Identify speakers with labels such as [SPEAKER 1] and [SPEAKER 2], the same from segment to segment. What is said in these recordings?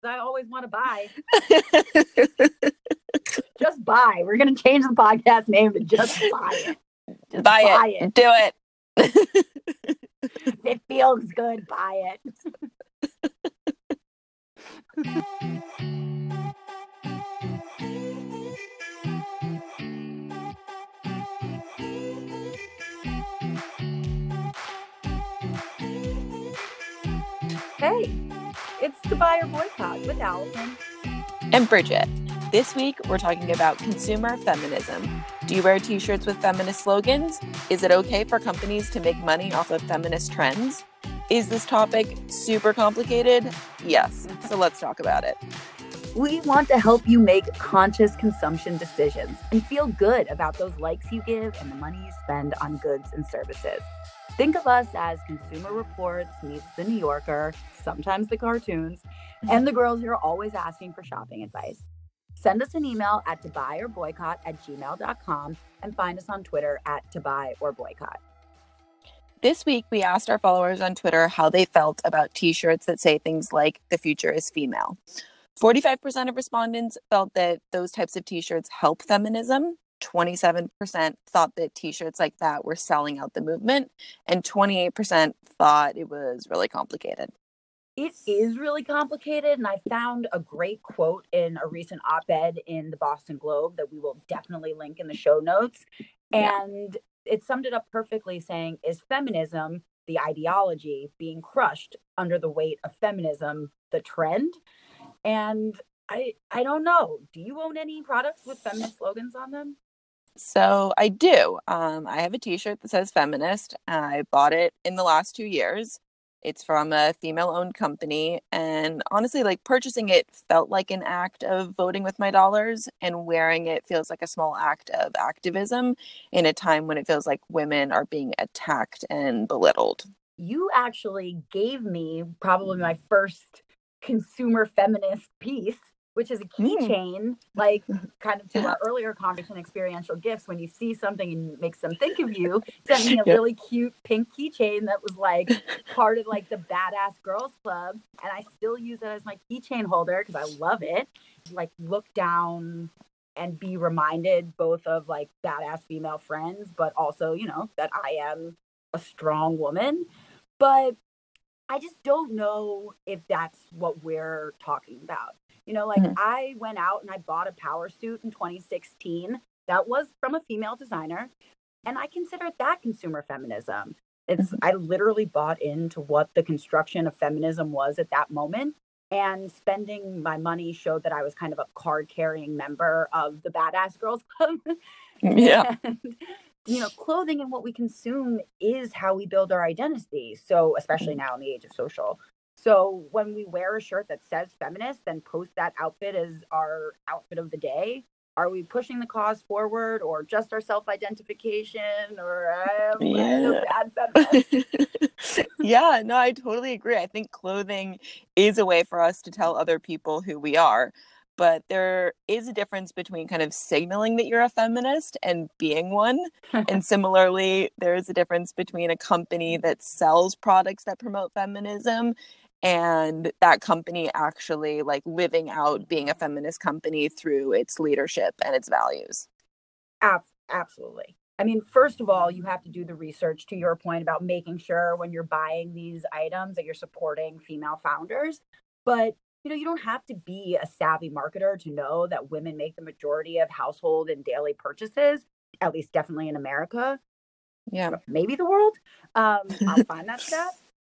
[SPEAKER 1] I always want to buy. Just buy. We're going to change the podcast name to Just Buy It. Just
[SPEAKER 2] buy it. Do it.
[SPEAKER 1] It feels good. Buy it. Hey, it's the Buy or Boycott with Allison
[SPEAKER 2] and Bridget. This week, we're talking about consumer feminism. Do you wear t-shirts with feminist slogans? Is it okay for companies to make money off of feminist trends? Is this topic super complicated? Yes, so let's talk about it.
[SPEAKER 1] We want to help you make conscious consumption decisions and feel good about those likes you give and the money you spend on goods and services. Think of us as Consumer Reports meets The New Yorker, sometimes the cartoons, and the girls who are always asking for shopping advice. Send us an email at tobuyOrBoycott@gmail.com and find us on Twitter at tobuyOrBoycott.
[SPEAKER 2] This week, we asked our followers on Twitter how they felt about t-shirts that say things like, "The future is female." 45% of respondents felt that those types of t-shirts help feminism. 27% thought that t-shirts like that were selling out the movement. And 28% thought it was really complicated.
[SPEAKER 1] It is really complicated, and I found a great quote in a recent op-ed in the Boston Globe that we will definitely link in the show notes. And it summed it up perfectly, saying, "Is feminism, the ideology, being crushed under the weight of feminism, the trend?" And I don't know. Do you own any products with feminist slogans on them?
[SPEAKER 2] So I do. I have a t-shirt that says feminist. I bought it in the last 2 years. It's from a female-owned company. And honestly, like, purchasing it felt like an act of voting with my dollars, and wearing it feels like a small act of activism in a time when it feels like women are being attacked and belittled.
[SPEAKER 1] You actually gave me probably my first consumer feminist piece, which is a keychain, like kind of to our earlier conversation, experiential gifts. When you see something and it makes them think of you, sent me a really cute pink keychain that was like part of like the Badass Girls Club, and I still use it as my keychain holder because I love it. Like, look down and be reminded both of like badass female friends, but also, you know, that I am a strong woman. But I just don't know if that's what we're talking about. You know, like, I went out and I bought a power suit in 2016 that was from a female designer, and I consider that consumer feminism. I literally bought into what the construction of feminism was at that moment, and spending my money showed that I was kind of a card-carrying member of the Badass Girls Club.
[SPEAKER 2] Yeah.
[SPEAKER 1] And, you know, clothing and what we consume is how we build our identity. So especially now in the age of social. So when we wear a shirt that says feminist, then post that outfit as our outfit of the day, are we pushing the cause forward, or just our self-identification, or bad feminist?
[SPEAKER 2] Yeah, no, I totally agree. I think clothing is a way for us to tell other people who we are. But there is a difference between kind of signaling that you're a feminist and being one. And similarly, there is a difference between a company that sells products that promote feminism and that company actually like living out being a feminist company through its leadership and its values.
[SPEAKER 1] Absolutely. I mean, first of all, you have to do the research, to your point about making sure when you're buying these items that you're supporting female founders. But you know, you don't have to be a savvy marketer to know that women make the majority of household and daily purchases, at least definitely in America.
[SPEAKER 2] Yeah.
[SPEAKER 1] Maybe the world. I'll find that stat.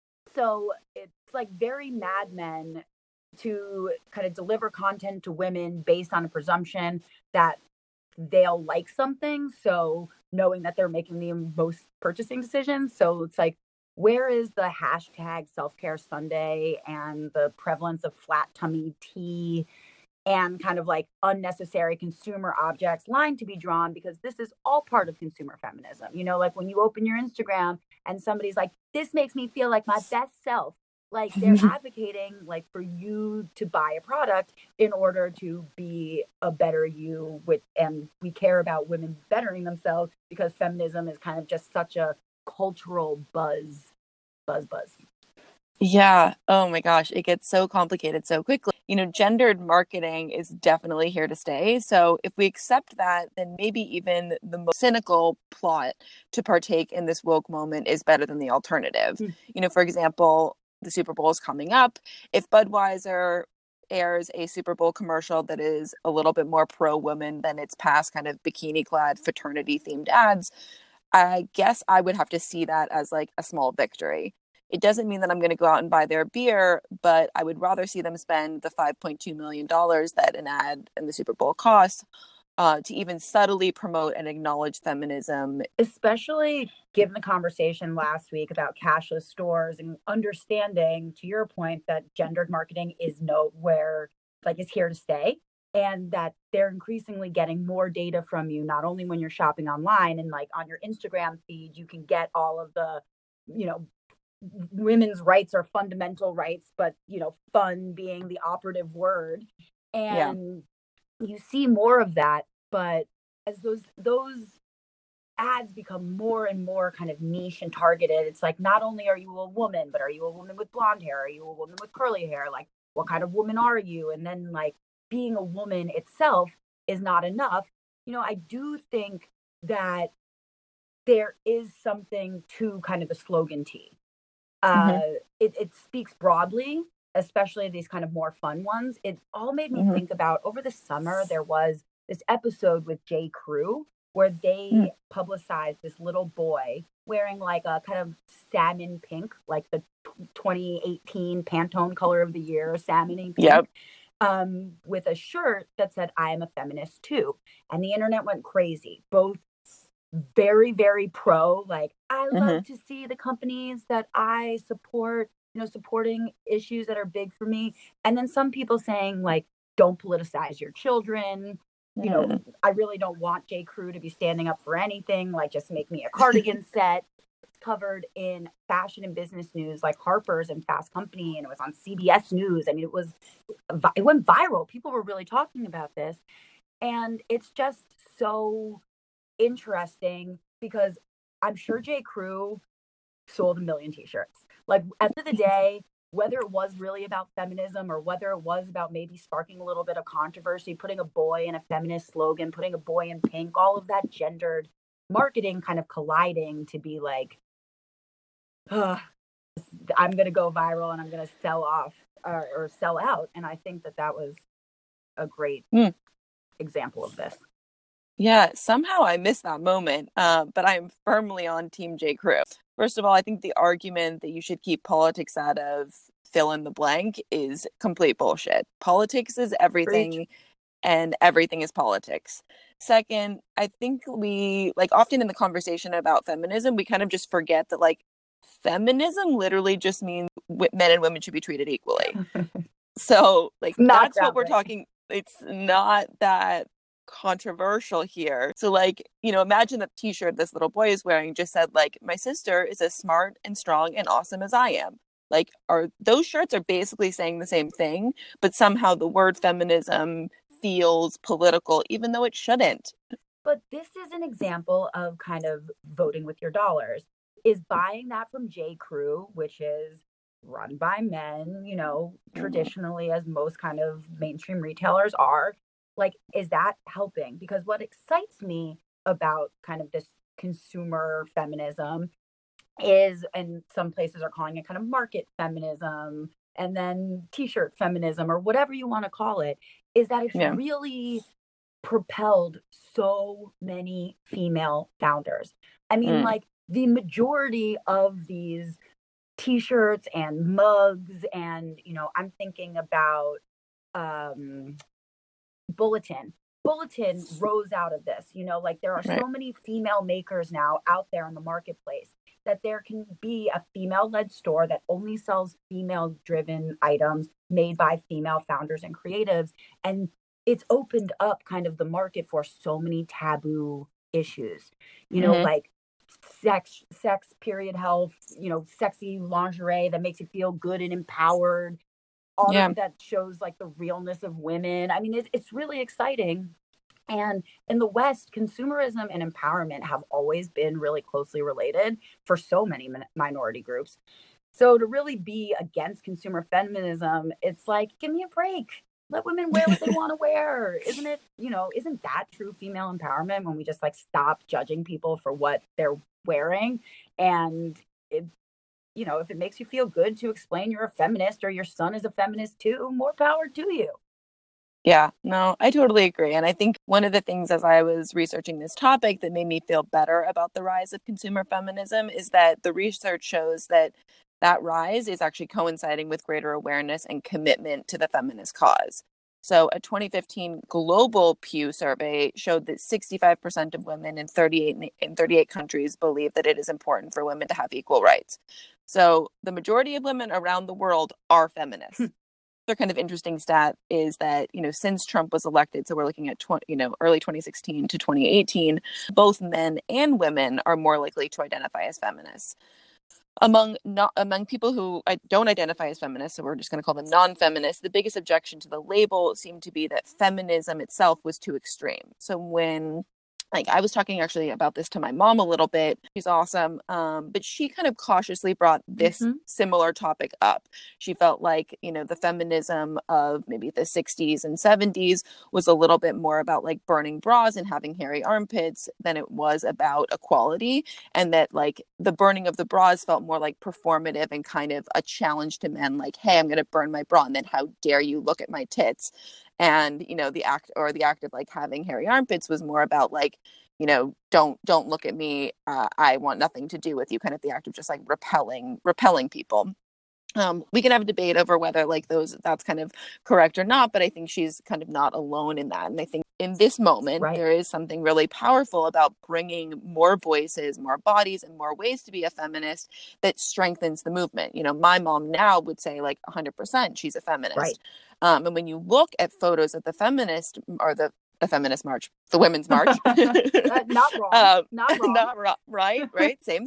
[SPEAKER 1] So it's like very Mad Men to kind of deliver content to women based on a presumption that they'll like something. So knowing that they're making the most purchasing decisions. So it's like, where is the hashtag self-care Sunday and the prevalence of flat tummy tea and kind of like unnecessary consumer objects line to be drawn? Because this is all part of consumer feminism. You know, like when you open your Instagram and somebody's like, "This makes me feel like my best self." Like, they're advocating like for you to buy a product in order to be a better you, and we care about women bettering themselves because feminism is kind of just such a cultural buzz.
[SPEAKER 2] Yeah. Oh my gosh. It gets so complicated so quickly. Gendered marketing is definitely here to stay. So if we accept that, then maybe even the most cynical plot to partake in this woke moment is better than the alternative.
[SPEAKER 1] Mm.
[SPEAKER 2] For example, the Super Bowl is coming up. If Budweiser airs a Super Bowl commercial that is a little bit more pro woman than its past kind of bikini clad fraternity themed ads, I guess I would have to see that as like a small victory. It doesn't mean that I'm going to go out and buy their beer, but I would rather see them spend the $5.2 million that an ad in the Super Bowl costs to even subtly promote and acknowledge feminism.
[SPEAKER 1] Especially given the conversation last week about cashless stores and understanding, to your point, that gendered marketing is nowhere, like, is here to stay. And that they're increasingly getting more data from you, not only when you're shopping online and like on your Instagram feed, you can get all of the, you know, women's rights are fundamental rights, but fun being the operative word.
[SPEAKER 2] Yeah.
[SPEAKER 1] And you see more of that, but as those ads become more and more kind of niche and targeted, it's like, not only are you a woman, but are you a woman with blonde hair? Are you a woman with curly hair? Like, what kind of woman are you? And then, like, being a woman itself is not enough. I do think that there is something to kind of the slogan T.
[SPEAKER 2] Mm-hmm.
[SPEAKER 1] It speaks broadly, especially these kind of more fun ones. It all made me
[SPEAKER 2] Mm-hmm.
[SPEAKER 1] think about, over the summer, there was this episode with J. Crew where
[SPEAKER 2] Mm-hmm.
[SPEAKER 1] they publicized this little boy wearing like a kind of salmon pink, like the 2018 Pantone color of the year, salmon pink,
[SPEAKER 2] Yep.
[SPEAKER 1] with a shirt that said, "I am a feminist too." And the internet went crazy, both very, very pro, like, I
[SPEAKER 2] Mm-hmm.
[SPEAKER 1] love to see the companies that I support, supporting issues that are big for me. And then some people saying, like, don't politicize your children.
[SPEAKER 2] Mm-hmm.
[SPEAKER 1] I really don't want J. Crew to be standing up for anything. Like, just make me a cardigan set. Covered in fashion and business news like Harper's and Fast Company, and it was on CBS News. I mean, it went viral. People were really talking about this. And it's just so interesting because I'm sure J. Crew sold a million t-shirts. Like, at the end of the day, whether it was really about feminism or whether it was about maybe sparking a little bit of controversy, putting a boy in a feminist slogan, putting a boy in pink, all of that gendered marketing kind of colliding to be like, I'm going to go viral and I'm going to sell off or sell out. And I think that was a great example of this.
[SPEAKER 2] Yeah, somehow I missed that moment, but I am firmly on Team J. Crew. First of all, I think the argument that you should keep politics out of fill in the blank is complete bullshit. Politics is
[SPEAKER 1] Preach.
[SPEAKER 2] everything, and everything is politics. Second, I think we, like, often in the conversation about feminism, we kind of just forget that, like, feminism literally just means men and women should be treated equally. So, like,
[SPEAKER 1] Not
[SPEAKER 2] that's what we're
[SPEAKER 1] groundbreaking.
[SPEAKER 2] talking. It's not that controversial here. So, like, imagine that t-shirt this little boy is wearing just said, like, my sister is as smart and strong and awesome as I am. Like, those shirts are basically saying the same thing, but somehow the word feminism feels political, even though it shouldn't.
[SPEAKER 1] But this is an example of kind of voting with your dollars. Is buying that from J. Crew, which is run by men, traditionally, as most kind of mainstream retailers are, like, is that helping? Because what excites me about kind of this consumer feminism is, and some places are calling it kind of market feminism, and then t-shirt feminism, or whatever you want to call it, is that it's
[SPEAKER 2] Yeah.
[SPEAKER 1] really propelled so many female founders. I mean, like, the majority of these t-shirts and mugs, and I'm thinking about Bulletin. Bulletin rose out of this. Like, there are
[SPEAKER 2] Right.
[SPEAKER 1] so many female makers now out there in the marketplace that there can be a female-led store that only sells female-driven items made by female founders and creatives. And it's opened up kind of the market for so many taboo issues,
[SPEAKER 2] Mm-hmm.
[SPEAKER 1] like sex, period health, sexy lingerie that makes you feel good and empowered, art
[SPEAKER 2] Yeah.
[SPEAKER 1] that shows like the realness of women. I mean, it's really exciting. And in the West, consumerism and empowerment have always been really closely related for so many minority groups. So to really be against consumer feminism, it's like, give me a break. Let women wear what they want to wear. Isn't it, isn't that true female empowerment when we just like stop judging people for what they're wearing? And it, if it makes you feel good to explain you're a feminist or your son is a feminist too, more power to you.
[SPEAKER 2] Yeah, no, I totally agree. And I think one of the things as I was researching this topic that made me feel better about the rise of consumer feminism is that the research shows that that rise is actually coinciding with greater awareness and commitment to the feminist cause. So a 2015 global Pew survey showed that 65% of women in 38 countries believe that it is important for women to have equal rights. So the majority of women around the world are feminists. Other kind of interesting stat is that, since Trump was elected, so we're looking at early 2016 to 2018, both men and women are more likely to identify as feminists. Among people who don't identify as feminists, so we're just going to call them non-feminists, the biggest objection to the label seemed to be that feminism itself was too extreme. So when I was talking actually about this to my mom a little bit. She's awesome. But she kind of cautiously brought this similar topic up. She felt like, the feminism of maybe the 60s and 70s was a little bit more about like burning bras and having hairy armpits than it was about equality. And that like the burning of the bras felt more like performative and kind of a challenge to men, like, hey, I'm going to burn my bra. And then how dare you look at my tits? And, the act of like having hairy armpits was more about like, don't look at me. I want nothing to do with you. Kind of the act of just like repelling people. We can have a debate over whether like that's kind of correct or not, but I think she's kind of not alone in that. And I think in this moment, there is something really powerful about bringing more voices, more bodies, and more ways to be a feminist that strengthens the movement. My mom now would say like 100% she's a feminist.
[SPEAKER 1] Right.
[SPEAKER 2] And when you look at photos of the feminist or the feminist march, the women's march.
[SPEAKER 1] Not wrong. Not wrong.
[SPEAKER 2] Not wrong. Right. Same.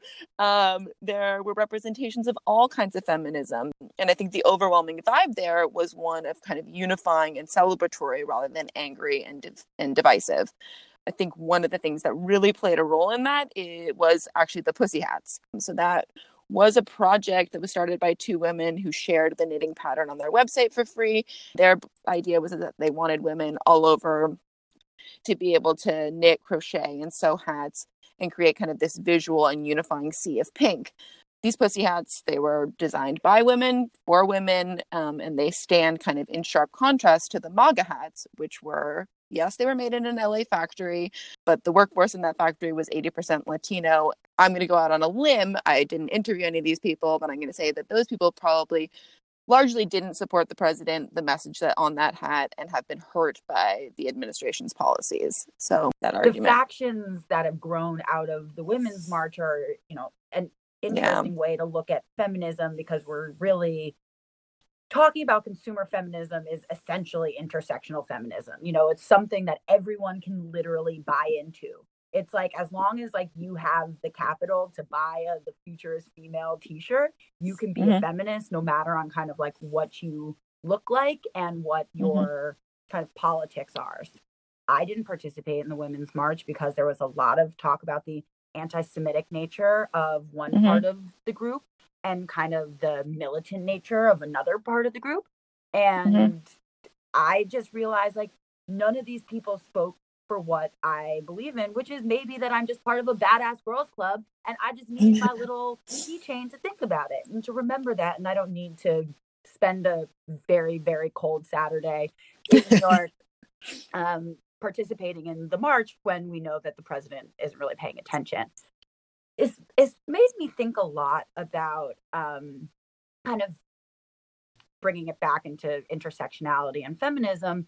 [SPEAKER 2] There were representations of all kinds of feminism. And I think the overwhelming vibe there was one of kind of unifying and celebratory rather than angry and divisive. I think one of the things that really played a role in that was actually the Pussy Hats. So that was a project that was started by two women who shared the knitting pattern on their website for free. Their idea was that they wanted women all over to be able to knit, crochet, and sew hats and create kind of this visual and unifying sea of pink. These Pussy Hats, they were designed by women, for women, and they stand kind of in sharp contrast to the MAGA hats, which were, yes, they were made in an LA factory, but the workforce in that factory was 80% Latino. I'm going to go out on a limb. I didn't interview any of these people, but I'm going to say that those people probably largely didn't support the president, the message that on that hat, and have been hurt by the administration's policies. So that argument.
[SPEAKER 1] The factions that have grown out of the Women's March are, an interesting way to look at feminism, because we're really talking about consumer feminism is essentially intersectional feminism. It's something that everyone can literally buy into. It's like, as long as like you have the capital to buy the future is female t-shirt, you can be a feminist no matter on kind of like what you look like and what your kind of politics are. I didn't participate in the Women's March because there was a lot of talk about the anti-Semitic nature of one part of the group and kind of the militant nature of another part of the group. And I just realized like none of these people spoke for what I believe in, which is maybe that I'm just part of a badass girls club and I just need my little keychain to think about it and to remember that. And I don't need to spend a very, very cold Saturday in New York participating in the march when we know that the president isn't really paying attention. It's made me think a lot about kind of bringing it back into intersectionality and feminism.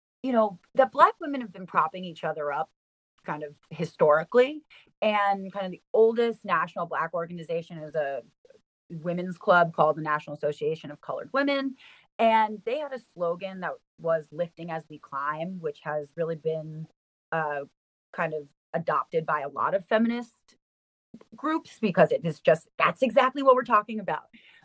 [SPEAKER 1] That Black women have been propping each other up kind of historically, and kind of the oldest national Black organization is a women's club called the National Association of Colored Women. And they had a slogan that was "Lifting as we climb," which has really been kind of adopted by a lot of feminist groups, because it is just, that's exactly what we're talking about.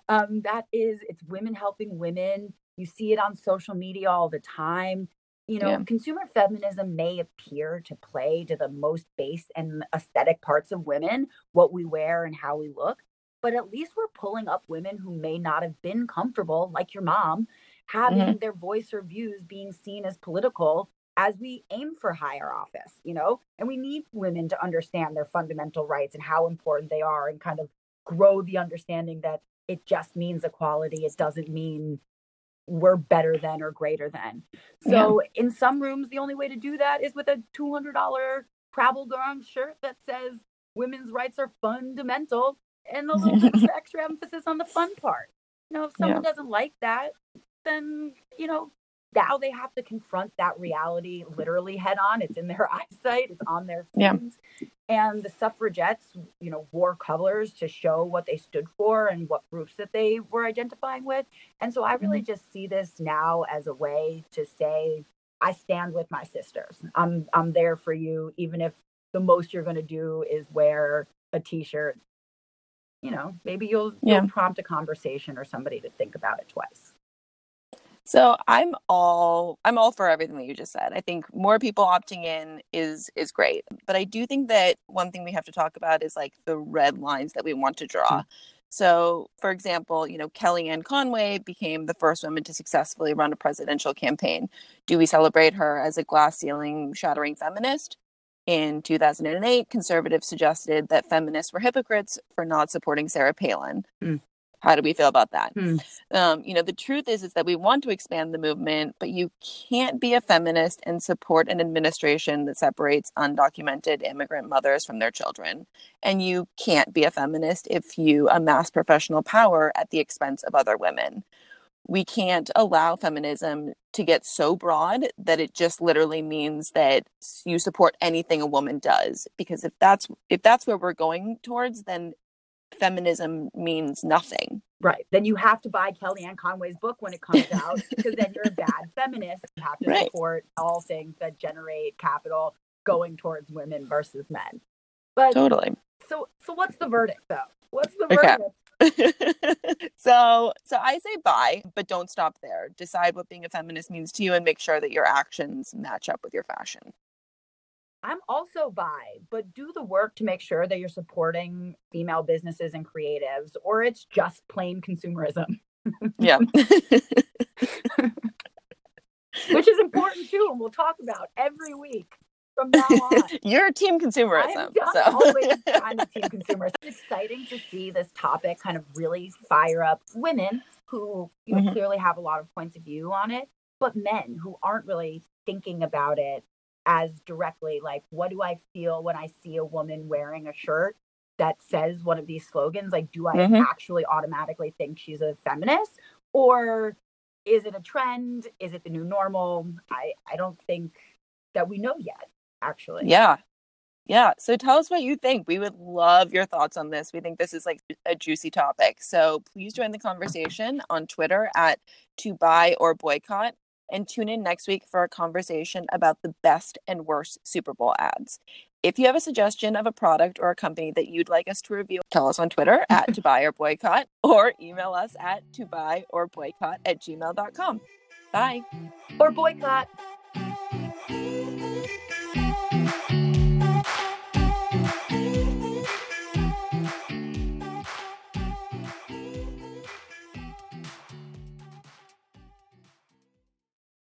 [SPEAKER 1] It's women helping women. You see it on social media all the time. Consumer feminism may appear to play to the most base and aesthetic parts of women, what we wear and how we look. but at least we're pulling up women who may not have been comfortable, like your mom, having their voice or views being seen as political as we aim for higher office, and we need women to understand their fundamental rights and how important they are, and kind of grow the understanding that it just means equality. It doesn't mean we're better than or greater than. So in some rooms, the only way to do that is with a $200 Prabal Gurung shirt that says women's rights are fundamental, and a little bit of extra emphasis on the fun part. If someone doesn't like that, then, now they have to confront that reality literally head on. It's in their eyesight. It's on their feeds. And the suffragettes, wore colors to show what they stood for and what groups that they were identifying with. And so I really just see this now as a way to say, I stand with my sisters. I'm there for you, even if the most you're going to do is wear a t-shirt. Maybe you'll prompt a conversation or somebody to think about it twice.
[SPEAKER 2] So I'm all for everything that you just said. I think more people opting in is great. But I do think that one thing we have to talk about is like the red lines that we want to draw. So, for example, Kellyanne Conway became the first woman to successfully run a presidential campaign. Do we celebrate her as a glass ceiling shattering feminist? In 2008, conservatives suggested that feminists were hypocrites for not supporting Sarah Palin. How do we feel about that? The truth is that we want to expand the movement, but you can't be a feminist and support an administration that separates undocumented immigrant mothers from their children. And you can't be a feminist if you amass professional power at the expense of other women. We can't allow feminism to get so broad that it just literally means that you support anything a woman does. Because if that's where we're going towards, then feminism means nothing.
[SPEAKER 1] Right. Then you have to buy Kellyanne Conway's book when it comes out, because then you're a bad feminist. You have to support all things that generate capital going towards women versus men. But
[SPEAKER 2] totally.
[SPEAKER 1] So what's the verdict, though? What's the verdict?
[SPEAKER 2] So I say buy, but don't stop there. Decide what being a feminist means to you and make sure that your actions match up with your fashion.
[SPEAKER 1] I'm also buy, but do the work to make sure that you're supporting female businesses and creatives, or it's just plain consumerism. Which is important too, and we'll talk about every week from now on.
[SPEAKER 2] You're team consumerism.
[SPEAKER 1] I'm always I'm a team consumer. It's exciting to see this topic kind of really fire up women who clearly have a lot of points of view on it, but men who aren't really thinking about it as directly, like, what do I feel when I see a woman wearing a shirt that says one of these slogans? Like, do I actually automatically think she's a feminist? Or is it a trend? Is it the new normal? I don't think that we know yet, actually.
[SPEAKER 2] Yeah. So tell us what you think. We would love your thoughts on this. We think this is like a juicy topic. So please join the conversation on Twitter at To Buy or Boycott. And tune in next week for a conversation about the best and worst Super Bowl ads. If you have a suggestion of a product or a company that you'd like us to review, tell us on Twitter at To Buy or Boycott, or email us at tobuyOrBoycott@gmail.com. Bye.
[SPEAKER 1] Or boycott.